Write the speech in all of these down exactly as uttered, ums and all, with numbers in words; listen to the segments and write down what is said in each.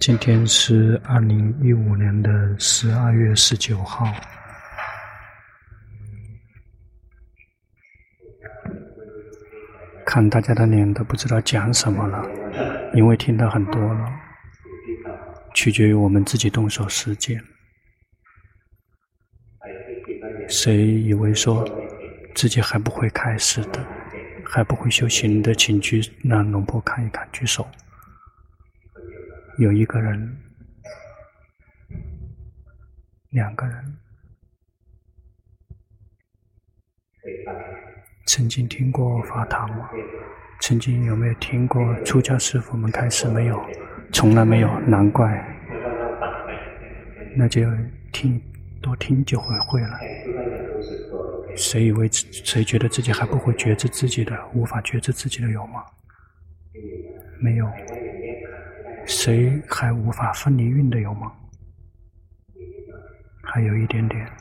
今天是二零一五年的十二月十九号。看大家的脸都不知道讲什么了，因为听到很多了，取决于我们自己动手实践。谁以为说自己还不会开始的，还不会修行的，请去让龙婆看一看，举手。有一个人，两个人。曾经听过法堂吗？曾经有没有听过出家师父们开始没有？从来没有，难怪。那就听，多听就会会了。谁以为谁觉得自己还不会觉知自己的，无法觉知自己的有吗？没有。谁还无法分离运的有吗？还有一点点。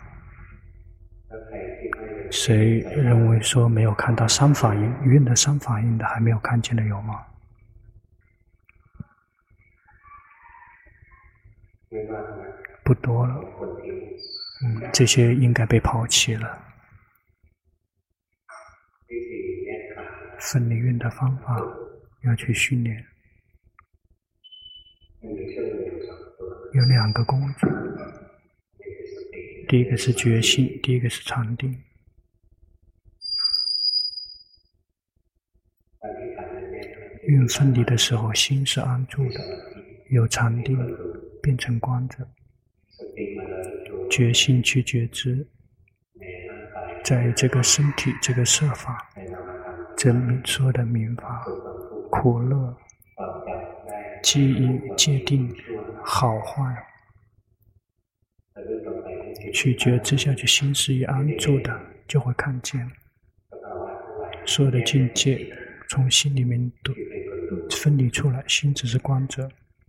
谁认为说没有看到三法印，运的三法印的还没有看见的有吗？不多了。嗯，这些应该被抛弃了。分离运的方法要去训练。有两个工具，第一个是觉性，第一个是禅定。运分离的时候，心是安住的，有禅定变成观者，觉性去觉知，在这个身体、这个色法、这所有的名法、苦乐、记忆、界定、好坏，去觉知下去，心是一安住的，就会看见所有的境界从心里面都分离出来，心只是观者。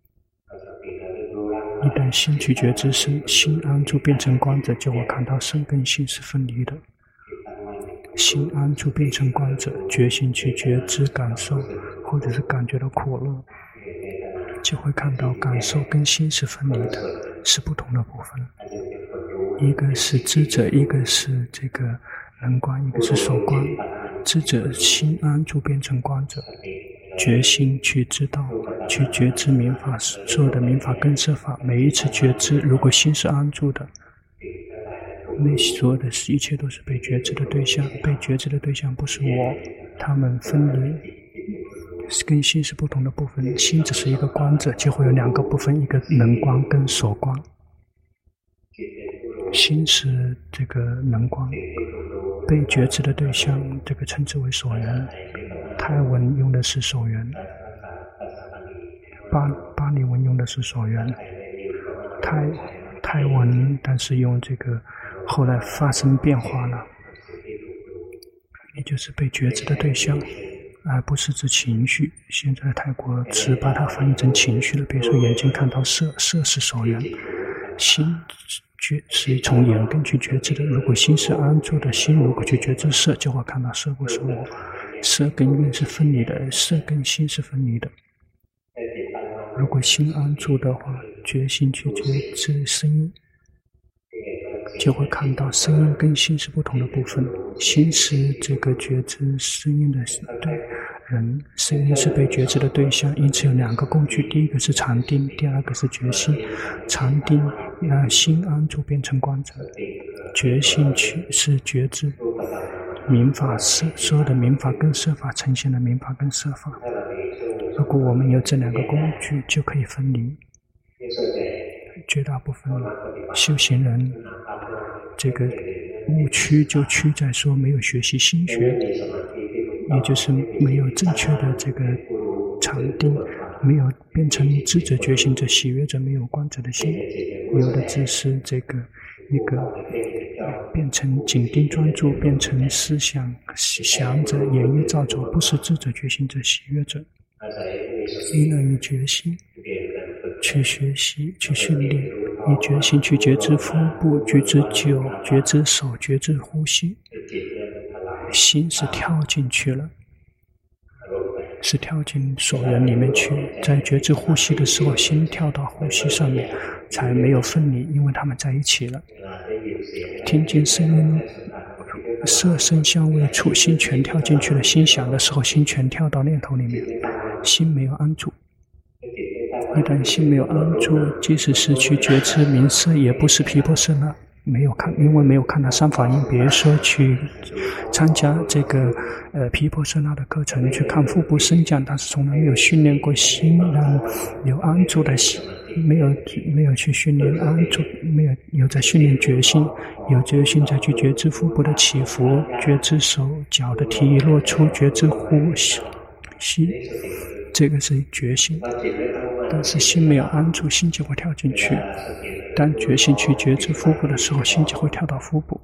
一旦心去觉知身，心安住变成观者，就会看到身跟心是分离的。心安住变成观者，觉性去觉知感受，或者是感觉到苦乐，就会看到感受跟心是分离的，是不同的部分。一个是知者，一个是这个能观，一个是所观。知者心安住变成观者，觉心去知道，去觉知民法，所有的民法跟色法，每一次觉知，如果心是安住的，那所有的一切都是被觉知的对象，被觉知的对象不是我，他们分离，跟心是不同的部分，心只是一个观者，就会有两个部分，一个能观跟所观。心是这个能观，被觉知的对象，这个称之为所缘。泰文用的是所缘，巴巴利文用的是所缘。泰泰文，但是用这个后来发生变化了，也就是被觉知的对象，而不是指情绪。现在泰国词把它翻译成情绪了，比如说眼睛看到色，色是所缘，心觉是从眼根去觉知的。如果心是安住的，心如果去觉知色，就会看到色不是我，色跟运是分离的，色跟心是分离的。如果心安住的话，觉心去觉知声音，就会看到声音跟心是不同的部分。心是这个觉知声音的对人，声音是被觉知的对象，因此有两个工具，第一个是禅定，第二个是觉心。禅定让心安住变成观者，觉性去是觉知民法色，所有的民法跟色法呈现的民法跟色法。如果我们有这两个工具，就可以分离。绝大部分修行人这个误区就区在说没有学习心学，也就是没有正确的这个禅定，没有变成知者觉醒者喜悦者，没有观者的心，有的只是这个一个变成紧盯专注，变成思想想者演绎造作，不是知者觉醒者喜悦者。依赖于觉心去学习去训练，以觉心去觉知腹部，觉知酒，觉知手，觉知呼吸，心是跳进去了， 是跳进所缘里面去，在觉知呼吸的时候，心跳到呼吸上面，才没有分离，因为他们在一起了。听见声音、色声香味触，心全跳进去了。心想的时候，心全跳到念头里面，心没有安住。一旦心没有安住，即使是去觉知名色，也不是毗婆舍那。没有看，因为没有看到三法印，别说去参加这个呃毗婆舍那的课程，去看腹部升降，但是从来没有训练过心，让有安住的心，没有没有去训练安住，没有有在训练决心，有决心再去觉知腹部的起伏，觉知手脚的提落出，觉知呼吸，这个是决心。但是心没有安住，心就会跳进去。当决心去觉知腹部的时候，心就会跳到腹部；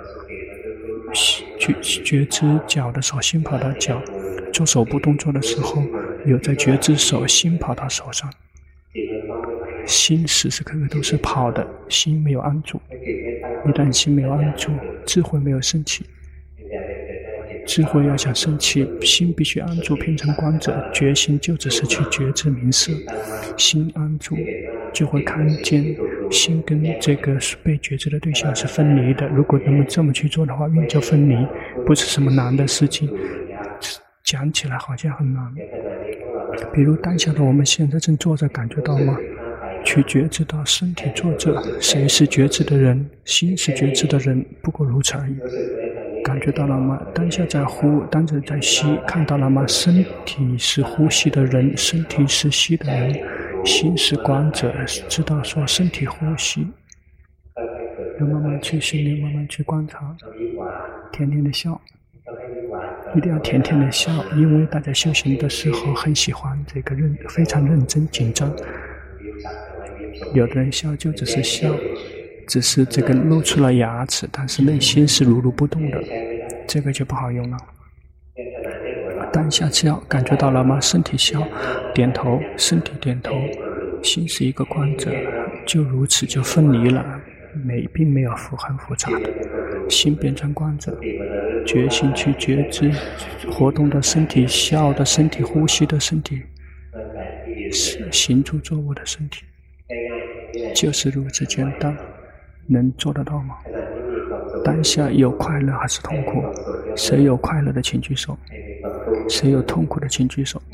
去觉知脚的时候，心跑到脚；做手部动作的时候，有在觉知手，心跑到手上。心时时刻刻都是跑的，心没有安住。一旦心没有安住，智慧没有升起。智慧要想升起，心必须安住，变成观者。觉心就只是去觉知名色，心安住就会看见心跟这个被觉知的对象是分离的。如果能够这么去做的话，运就分离，不是什么难的事情。讲起来好像很难。比如当下的我们现在正坐着，感觉到吗？去觉知到身体坐着，谁是觉知的人？心是觉知的人，不过如此而已。感觉到了吗？当下在呼，当下在吸，看到了吗？身体是呼吸的人，身体是吸的人，心是观者，知道说身体呼吸。要慢慢去训练，慢慢去观察，甜甜的笑，一定要甜甜的笑，因为大家修行的时候很喜欢这个认，非常认真紧张。有的人笑就只是笑。只是这个露出了牙齿，但是内心是如如不动的，这个就不好用了。当下笑，感觉到了吗？身体笑，点头，身体点头，心是一个观者，就如此就分离了，没并没有很复杂的，心变成观者，决心去觉知活动的身体、笑的身体、呼吸的身体、行住坐卧的身体，就是如此简单。能做得到吗？当下有快乐还是痛苦？谁有快乐的请举手，谁有痛苦的请举手。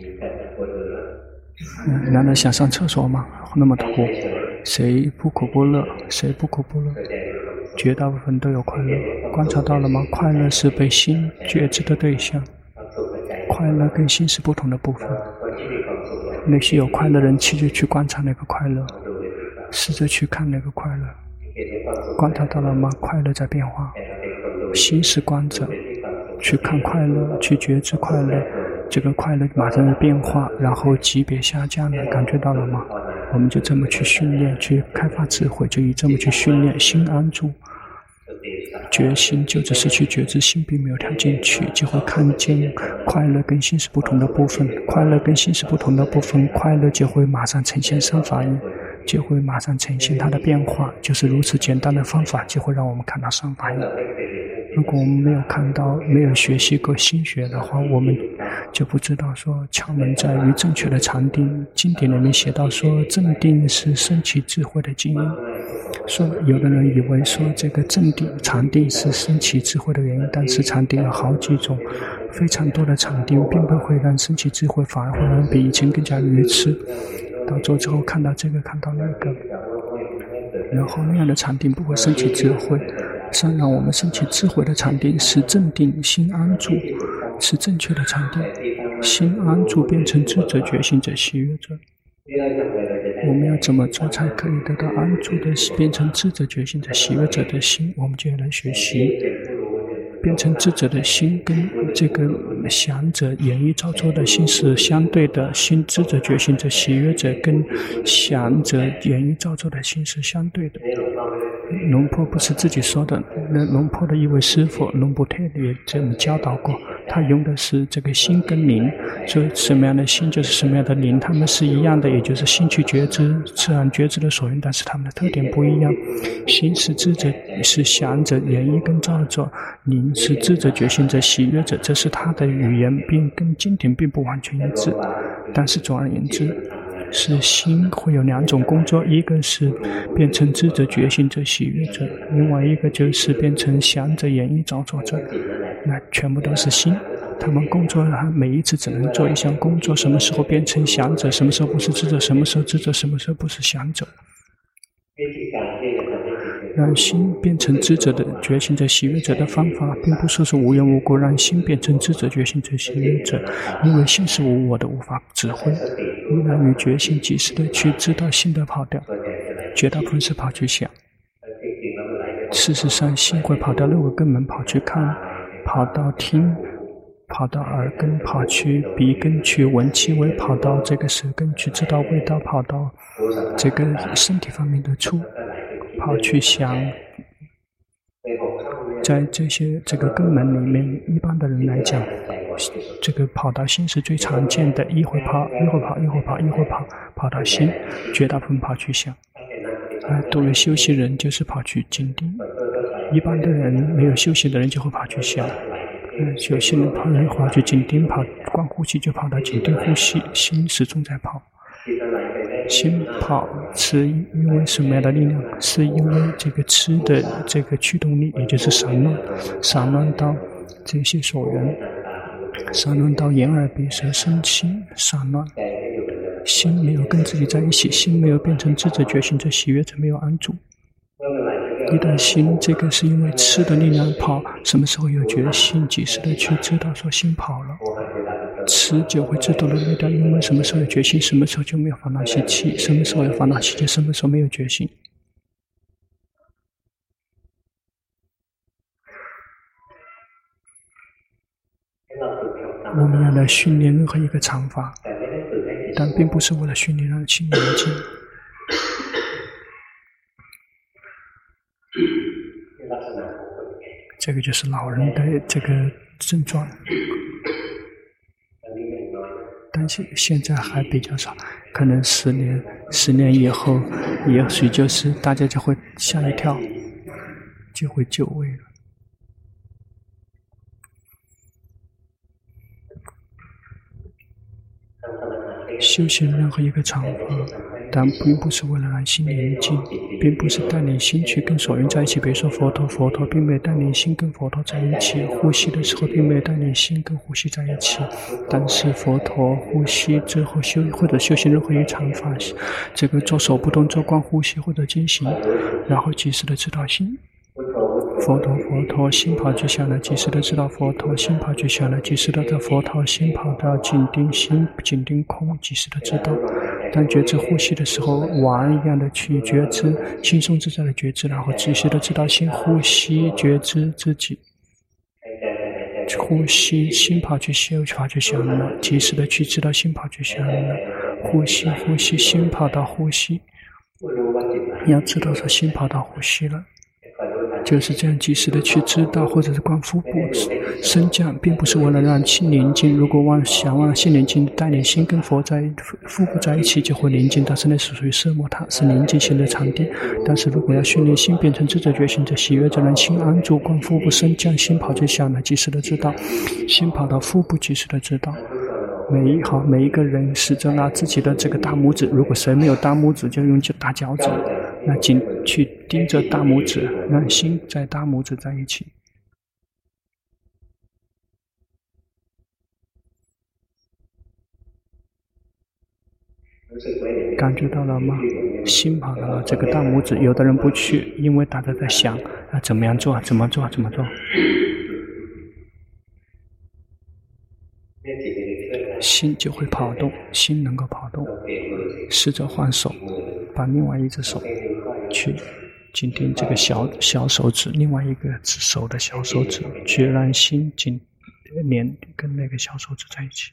嗯，难道想上厕所吗？那么苦，谁不苦不乐？谁不苦不乐？绝大部分都有快乐。观察到了吗？快乐是被心觉知的对象，快乐跟心是不同的部分。那些有快乐的人其实去观察那个快乐，试着去看那个快乐。观察到了吗？快乐在变化，心是观者，去看快乐，去觉知快乐，这个快乐马上的变化，然后级别下降了，感觉到了吗？我们就这么去训练，去开发智慧，就以这么去训练，心安住，觉心就只是去觉知心并没有跳进去，就会看见快乐跟心是不同的部分，快乐跟心是不同的部分，快乐就会马上呈现三法印。就会马上呈现它的变化，就是如此简单的方法就会让我们看到三法印。如果我们没有看到，没有学习过心学的话，我们就不知道说窍门在于正确的禅定。经典里面写到说正定是升起智慧的基因，说有的人以为说这个正定禅定是升起智慧的原因，但是禅定有好几种，非常多的禅定并不会让升起智慧，反而会让比以前更加愚痴。到做之后看到这个看到那个，然后那样的禅定不会升起智慧，上让我们升起智慧的禅定是正定，心安住，是正确的禅定，心安住变成智者、觉醒者、喜悦者。我们要怎么做才可以得到安住的变成智者、觉醒者、喜悦者的心？我们就要来学习变成智者的心跟这个想者演绎造作的心是相对的，心智者、觉醒者、喜悦者跟想者演绎造作的心是相对的。龙婆不是自己说的，那龙婆的一位师父龙布特也这么教导过， 他用的是这个心跟灵，所以什么样的心就是什么样的灵，他们是一样的，也就是心去觉知，自然觉知的所缘，但是他们的特点不一样。心是知者，是想者、演绎跟造作；灵是知者、觉醒者、喜悦者，这是他的语言，并跟经典并不完全一致。但是总而言之，是心会有两种工作，一个是变成知者、觉醒者、喜悦者，另外一个就是变成想者、演绎、造作者。那全部都是心，他们工作每一次只能做一项工作，什么时候变成想者，什么时候不是知者，什么时候知者，什么时候不是想者。让心变成知者的觉醒者、喜悦者的方法，并不说是无缘无故让心变成知者、觉醒者、喜悦者，因为心是无我的，无法指挥。依然与觉醒及时的去知道心的跑掉，绝大部分是跑去想。事实上，心会跑到六个根门，跑去看，跑到听，跑到耳根，跑去鼻根去闻气味，跑到这个舌根去知道味道，跑到这个身体方面的触，跑去想。在这些这个根门里面，一般的人来讲，这个跑到心是最常见的，一会跑，一会跑，一会跑，一会跑，跑到心，绝大部分跑去想。啊，作为修行人就是跑去静定，一般的人没有修行的人就会跑去想。嗯，修行人跑人跑去静定，跑光呼吸就跑到静定呼吸，心始终在跑。心跑是因为什么样的力量？是因为这个吃的这个驱动力，也就是散乱，散乱到这些所缘，散乱到眼耳鼻舌身心散乱。心没有跟自己在一起，心没有变成知者、觉醒者、喜悦者，没有安住。一旦心这个是因为吃的力量跑，什么时候有觉醒，及时的去知道说心跑了，吃就会自动的灭掉。因为什么时候有觉醒，什么时候就没有烦恼习气，什么时候有烦恼习气，什么时候没有觉醒。我们要来训练任何一个常法，但并不是为了训练让心宁静。这个就是老人的这个症状，但是现在还比较少，可能十年、十年以后，也许就是大家就会吓一跳，就会就位了。修行任何一个场合，但并不是为了让心宁静，并不是带领心去跟所缘在一起。比如说佛陀，佛陀并没有带领心跟佛陀在一起；呼吸的时候，并没有带领心跟呼吸在一起。但是佛陀呼吸之后修，或者修行任何一场法，这个做手部动作、观呼吸或者进行，然后及时的知道心。佛陀，佛陀，心跑去想了，及时的知道佛陀；心跑去想了，及时的在佛陀；心跑到紧盯心，紧盯空，及时的知道。当觉知呼吸的时候，玩一样的去觉知，轻松自在的觉知，然后及时的知道心呼吸，觉知自己。呼吸，心跑去修，跑去想了，及时的去知道心跑去想了。呼吸，呼吸，心跑到呼吸，要知道说心跑到呼吸了。就是这样及时的去知道，或者是观腹部升降，并不是为了让心宁静。如果want想让心宁静，带领心跟佛在腹部在一起就会宁静，但是那是属于色魔塔，是宁静型的场地。但是如果要训练心变成知者、觉醒者、喜悦者，让心安住，观腹部升降，心跑就想了，及时的知道，心跑到腹部，及时的知道。每一好，每一个人试着拿自己的这个大拇指，如果谁没有大拇指，就用大脚趾，那紧去盯着大拇指，让心在大拇指在一起。感觉到了吗？心跑到了这个大拇指，有的人不去，因为大家在想啊，怎么样做，怎么做，怎么做。心就会跑动，心能够跑动。试着换手，把另外一只手去紧盯这个小小手指，另外一个指手的小手指，去让心紧连跟那个小手指在一起。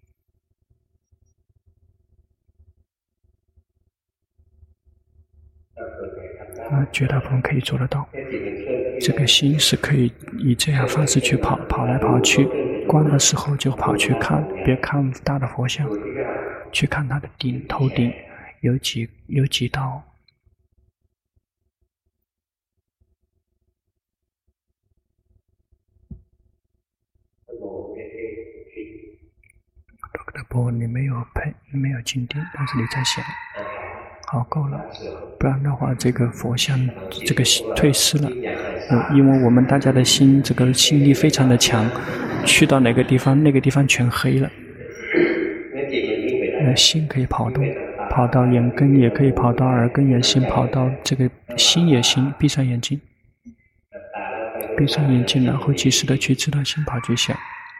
啊，绝大部分可以做得到。这个心是可以以这样方式去跑，跑来跑去。 关的时候就跑去看，别看大的佛像，去看它的顶头顶有几有几道。不，你没有配，你没有静定，但是你在想，好够了，不然的话，这个佛像这个退失了。因为我们大家的心，这个心力非常的强，去到哪个地方，那个地方全黑了。呃，心可以跑动，跑到眼根也可以，跑到耳根也行，跑到这个心也行。闭上眼睛，闭上眼睛，然后及时的去知道心跑去想。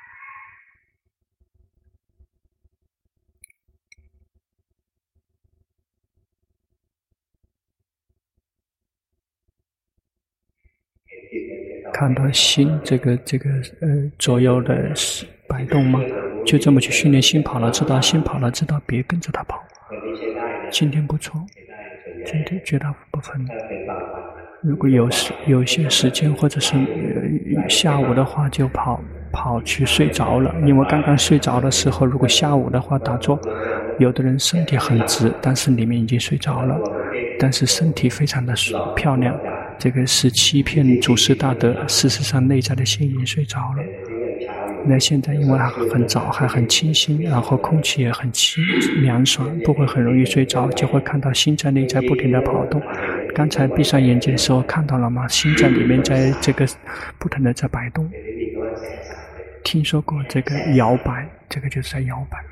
看到心这个这个呃左右的摆动吗？就这么去训练心跑了，知道心跑了，知道别跟着他跑。今天不错，今天绝大部分。如果有时有些时间或者是、呃、下午的话，就跑跑去睡着了。因为刚刚睡着的时候，如果下午的话打坐，有的人身体很直，但是里面已经睡着了，但是身体非常的漂亮。这个是欺骗祖师大德，事实上内在的心已经睡着了。那现在因为还很早，还很清新，然后空气也很清凉爽，不会很容易睡着，就会看到心在内在不停地跑动。刚才闭上眼睛的时候看到了吗？心在里面在这个不停地在摆动。听说过这个摇摆，这个就是在摇摆。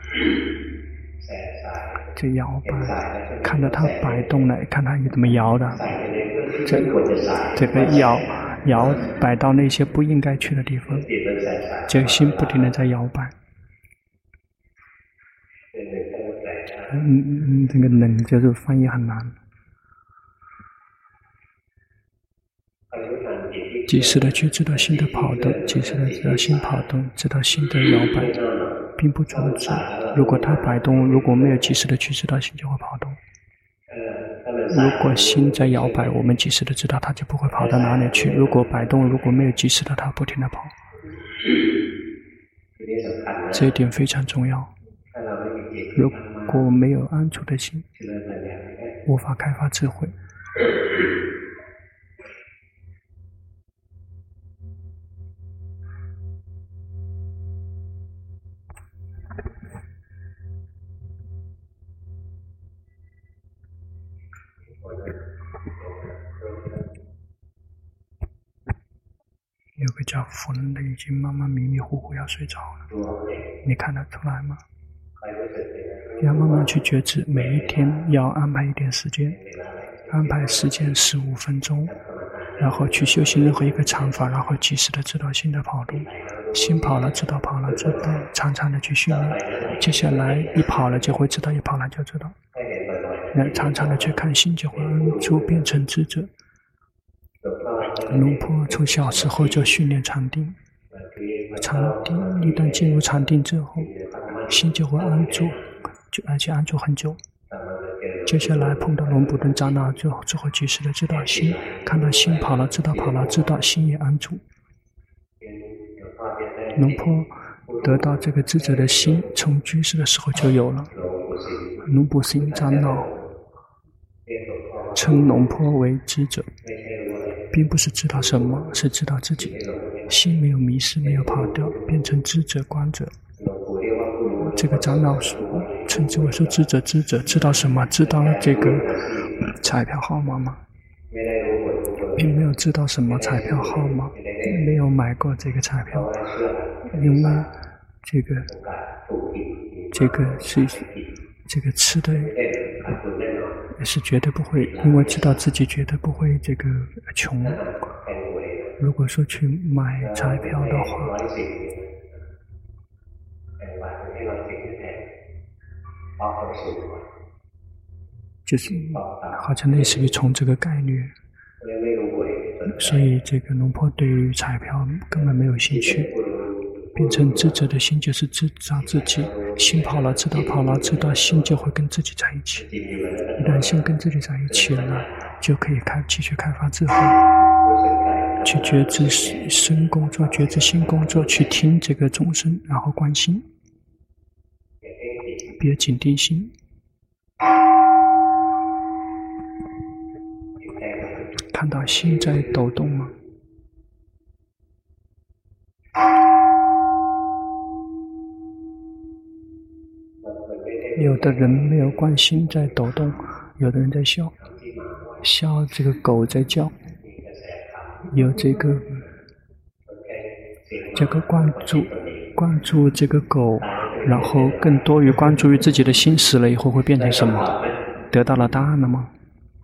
这摇摆，看到它摆动了，看它怎么摇的。这这个摇摇摆到那些不应该去的地方，这个心不停地在摇摆。嗯嗯，这个冷就是翻译很难。及时的去知道心的跑动，及时的知道心跑动，知道心的摇摆，并不阻止。如果它摆动，如果没有及时的去知道，心就会跑动。如果心在摇摆，我们及时的知道它就不会跑到哪里去。如果摆动，如果没有及时的，它不停地跑。这一点非常重要。如果没有安住的心，无法开发智慧。有个叫佛人的已经慢慢迷迷糊糊要睡着了，你看得出来吗？要慢慢去觉知，每一天要安排一点时间，安排时间十五分钟，然后去修行任何一个禅法，然后及时的知道心的跑动，心跑了知道跑了知道，常常的去训练。接下来一跑了就会知道，一跑了就知道。那常常的去看心，就会安住变成智者。龙婆从小时候就训练禅定，禅定一旦进入禅定之后，心就会安住，就而且安住很久。接下来碰到龙普顿长老之后，之后及时的知道心，看到心跑了，知道跑了，知道心也安住。龙婆得到这个智者的心，从居士的时候就有了。龙普行长老称龙婆为智者，并不是知道什么，是知道自己心没有迷失，没有跑掉，变成知者观者。这个长老称之为说智者，智者知道什么？知道这个彩票号码吗？并没有知道什么彩票号码，没有买过这个彩票，因为这个这个是这个吃的是绝对不会，因为知道自己绝对不会这个穷。如果说去买彩票的话，就是好像类似于从这个概率，所以这个龙婆对于彩票根本没有兴趣。变成智者的心就是知道自己，心跑了知道跑了，知道心就会跟自己在一起。一旦心跟自己在一起了，就可以开继续开发智慧。 去觉知身工作，觉知心工作，去听这个众生，然后观心，别紧盯心。看到心在抖动吗？有的人没有观心在抖动，有的人在笑，笑这个狗在叫，有这个这个关注关注这个狗，然后更多于关注于自己的心，死了以后会变成什么？得到了答案了吗？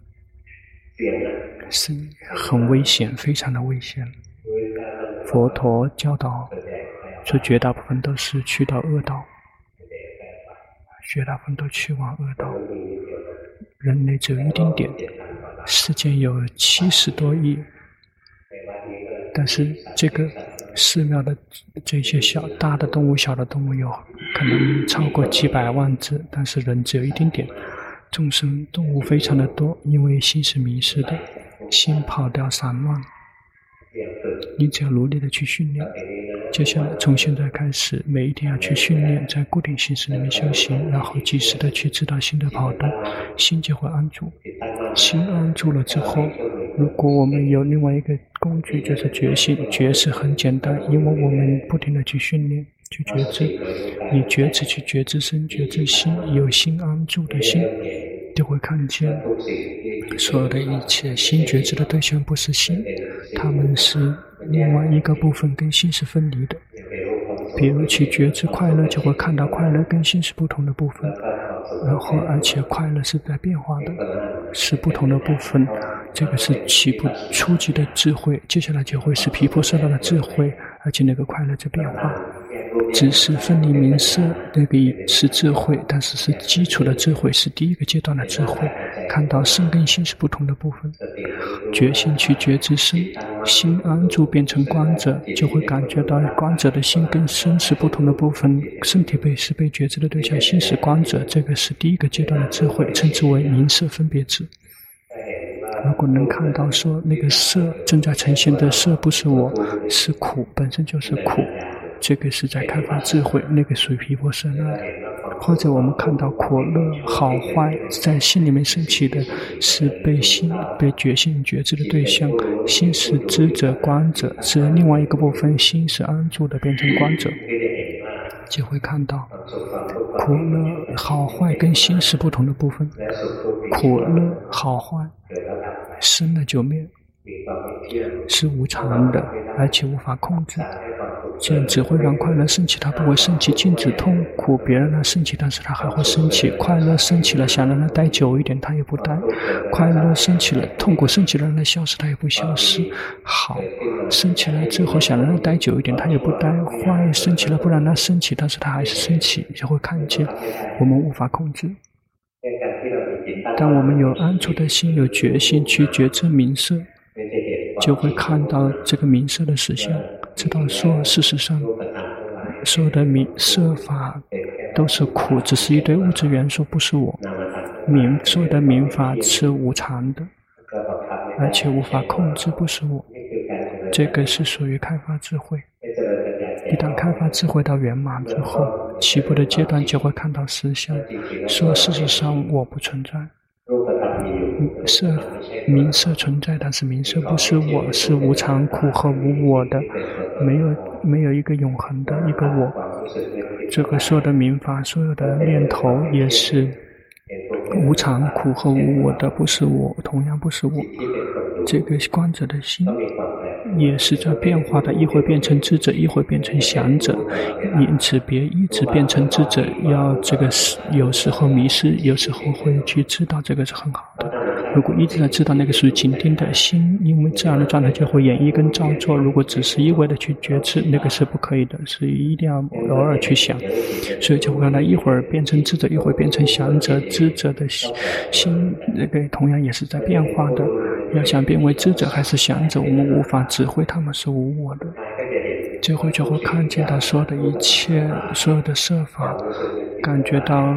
是很危险，非常的危险。佛陀教导说绝大部分都是去到恶道，绝大部分都去往恶道。人类只有一丁点，世界有七十多亿，但是这个寺庙的这些小大的动物、小的动物有可能超过几百万只，但是人只有一丁点。众生动物非常的多，因为心是迷失的，心跑掉散乱。你只要努力的去训练，接下来从现在开始，每一天要去训练，在固定形式里面修行，然后及时的去知道心的跑动，心就会安住。心安住了之后，如果我们有另外一个工具，就是觉性，觉是很简单，因为我们不停的去训练，去觉知，你觉知去觉知身，觉知心，有心安住的心，就会看见所有的一切。心觉知的对象不是心，他们是另外一个部分，跟心是分离的。比如去觉知快乐，就会看到快乐跟心是不同的部分，然后而且快乐是在变化的，是不同的部分。这个是起步初级的智慧，接下来就会是毗婆舍那的智慧，而且那个快乐在变化。只是分离名色，那个是智慧，但是是基础的智慧，是第一个阶段的智慧。看到身跟心是不同的部分，觉性去觉知身，心安住变成观者，就会感觉到观者的心跟身是不同的部分，身体被是被觉知的对象，心是观者，这个是第一个阶段的智慧，称之为名色分别智。如果能看到说那个色正在呈现的色不是我，是苦，本身就是苦，这个是在开发智慧，那个属于毗婆舍那。或者我们看到苦乐好坏在心里面升起的，是被心被觉性觉知的对象，心是知者观者，是另外一个部分，心是安住的变成观者，就会看到苦乐好坏跟心是不同的部分，苦乐好坏生了就灭，是无常的，而且无法控制，这样只会让快乐升起，它不会升起禁止痛苦，别人它升起，但是它还会升起。快乐升起了，想让它待久一点，它也不待；快乐升起了，痛苦升起了，让它消失，它也不消失。好，升起来之后想让它待久一点，它也不待；坏升起了，不让它升起，但是它还是升起，就会看见我们无法控制。当我们有安住的心，有决心去觉知名色，就会看到这个名色的实相，知道说事实上所有的名色法都是苦，只是一堆物质元素，不是我。名所有的名法是无常的，而且无法控制，不是我。这个是属于开发智慧。一旦开发智慧到圆满之后，起步的阶段就会看到实相，说事实上我不存在。色名色存在，但是名色不是我，是无常苦和无我的，没有没有一个永恒的一个我。这个所有的名法，所有的念头也是无常苦和无我的，不是我，同样不是我。这个观者的心也是在变化的，一会变成知者，一会变成想者，因此别一直变成知者，要这个有时候迷失，有时候会去知道，这个是很好的。如果一直在知道，那个属于紧盯的心，因为这样的状态就会演绎跟照做。如果只是一味的去觉知，那个是不可以的，是一定要偶尔去想。所以就会看到一会儿变成知者，一会儿变成想者，知者的心那个同样也是在变化的。要想变为知者还是想者，我们无法指挥他们，是无我的。最后就会看见到所有的一切，所有的设法，感觉到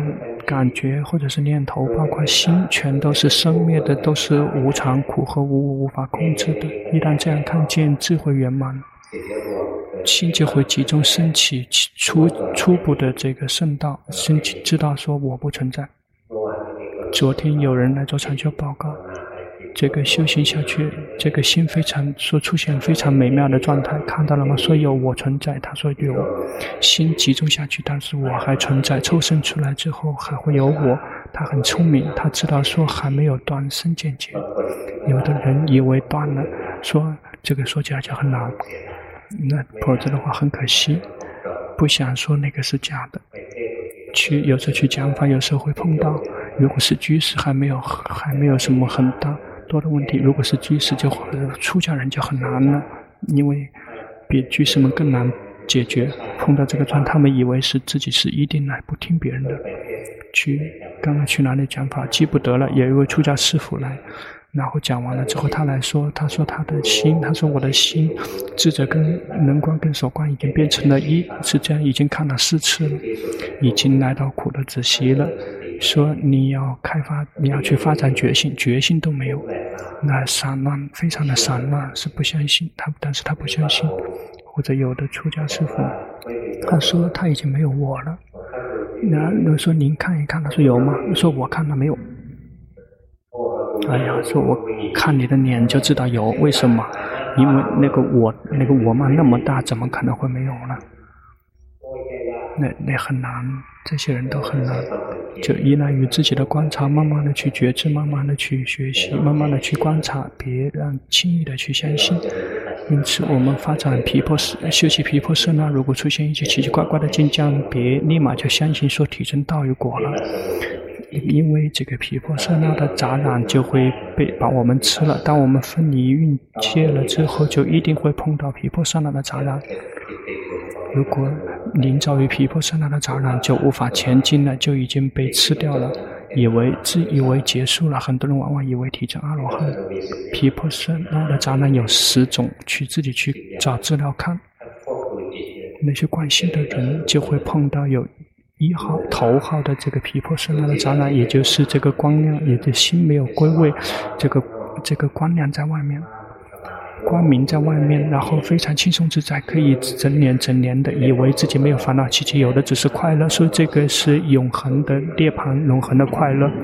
感觉或者是念头，包括心，全都是生灭的，都是无常、苦和无我，无法控制的。一旦这样看见，智慧圆满，心就会集中升起初初步的这个圣道，升起知道说我不存在。昨天有人来做禅修报告，这个修行下去，这个心非常说出现非常美妙的状态，看到了吗？说有我存在，他说有，心集中下去，但是我还存在，抽身出来之后还会有我。他很聪明，他知道说还没有断生见解。有的人以为断了，说这个说起来就很难，那否则的话很可惜，不想说那个是假的。去有时候去讲法，有时候会碰到，如果是居士还没有还没有什么很大多的问题，如果是居士就出家人就很难了，因为比居士们更难解决。碰到这个状，他们以为是自己是一定来不听别人的。去刚刚去哪里讲法记不得了，有一位出家师父来，然后讲完了之后，他来说，他说他的心，他说我的心，智者跟能观跟所观已经变成了一，是这样，已经看了四次了，已经来到苦的子习了。说你要开发，你要去发展觉性，觉性都没有，那散乱，非常的散乱，是不相信他，但是他不相信。或者有的出家师父，他说他已经没有我了。那我说您看一看，他说有吗？说我看了没有。哎呀，说我看你的脸就知道有，为什么？因为那个我那个我嘛那么大，怎么可能会没有呢？那那很难，这些人都很难，就依赖于自己的观察，慢慢的去觉知，慢慢的去学习，慢慢的去观察，别让轻易的去相信。因此我们发展毗婆舍，修习毗婆舍那，如果出现一些奇奇怪怪的境界，别立马就相信说体证道与果了。因为这个毗婆舍那的杂染就会被把我们吃了，当我们分离蕴界了之后，就一定会碰到毗婆舍那的杂染。如果临遭于毗婆舍那的杂染，就无法前进了，就已经被吃掉了，以为自以为结束了。很多人往往以为体证阿罗汉。毗婆舍那的杂染有十种，去自己去找资料看。那些惯性的人就会碰到有一号头号的这个毗婆舍那的杂染，也就是这个光亮，也就是心没有归位，这个这个光亮在外面，光明在外面，然后非常轻松自在，可以整年整年的以为自己没有烦恼，其实有的只是快乐，所以这个是永恒的涅槃，永恒的快乐。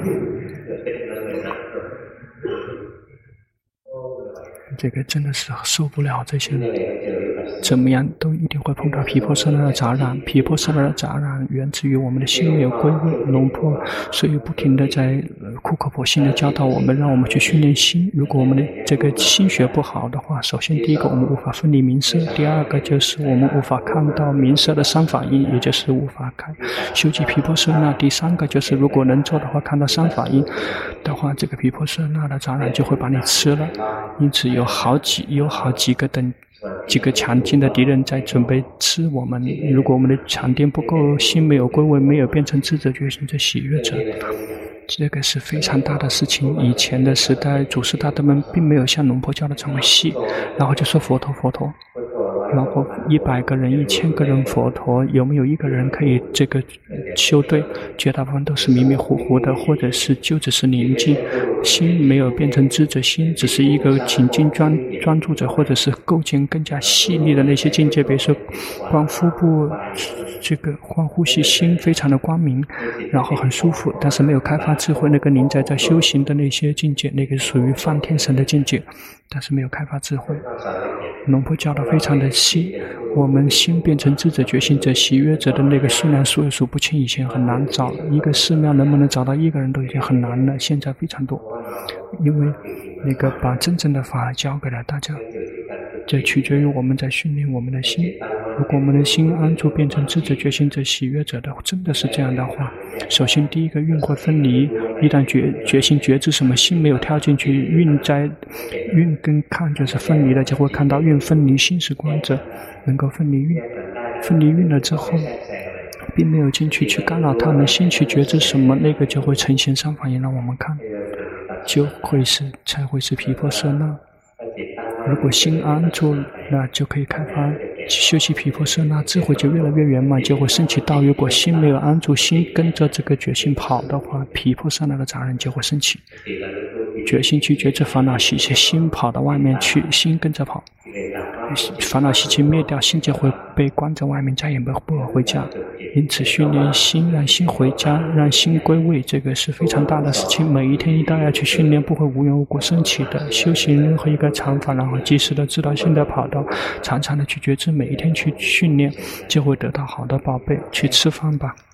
这个真的是受不了这些人，怎么样都一定会碰到毗婆舍那的杂染。毗婆舍那的杂染源自于我们的心没有归位，龙婆所以不停地在苦口婆心地教导我们，让我们去训练心。如果我们的这个心学不好的话，首先第一个我们无法分离名色，第二个就是我们无法看到名色的三法印，也就是无法看修习毗婆舍那。第三个就是如果能做的话，看到三法印的话，这个毗婆舍那的杂染就会把你吃了。因此有好几有好几个等几个强劲的敌人在准备吃我们。如果我们的强电不够，心没有归位，没有变成智者觉醒者喜悦者，这个是非常大的事情。以前的时代，祖师大德们并没有像龙婆教的这么细，然后就说佛陀佛陀，然后一百个人、一千个人佛陀，有没有一个人可以这个修对？绝大部分都是迷迷糊糊的，或者是就只是宁静，心没有变成智者心，只是一个紧紧专专注者，或者是构建更加细腻的那些境界。比如说，光腹部这个光呼吸，心非常的光明，然后很舒服，但是没有开发智慧。那个您在在修行的那些境界，那个属于梵天神的境界，但是没有开发智慧。龙婆教的非常的细，我们心变成智者觉醒者喜悦者的那个数量数也数不清，以前很难找，一个寺庙能不能找到一个人都已经很难了，现在非常多。因为那个把真正的法教给了大家，这取决于我们在训练我们的心。如果我们的心安住变成智者觉醒者喜悦者的，真的是这样的话，首先第一个运会分离，一旦觉觉醒觉知什么，心没有跳进去，运在运跟看就是分离了，就会看到运分离，心是观者，能够分离运，分离运了之后并没有进去去干扰他们，心去觉知什么，那个就会呈现三法印让我们看，就会是才会是毗婆舍那。如果心安住，那就可以开发修习毗婆舍那，智慧就越来越圆满，就会升起道。如果心没有安住，心跟着这个决心跑的话，毗婆舍那的杂人就会升起。决心去觉知烦恼习气，心跑到外面去，心跟着跑，烦恼习气灭掉，心就会被关在外面，再也不会回家。因此训练心，让心回家，让心归位，这个是非常大的事情。每一天一定要去训练，不会无缘无故升起的。修行任何一个禅法，然后及时的知道性的跑道，常常的去觉知，每一天去训练，就会得到好的宝贝。去吃饭吧。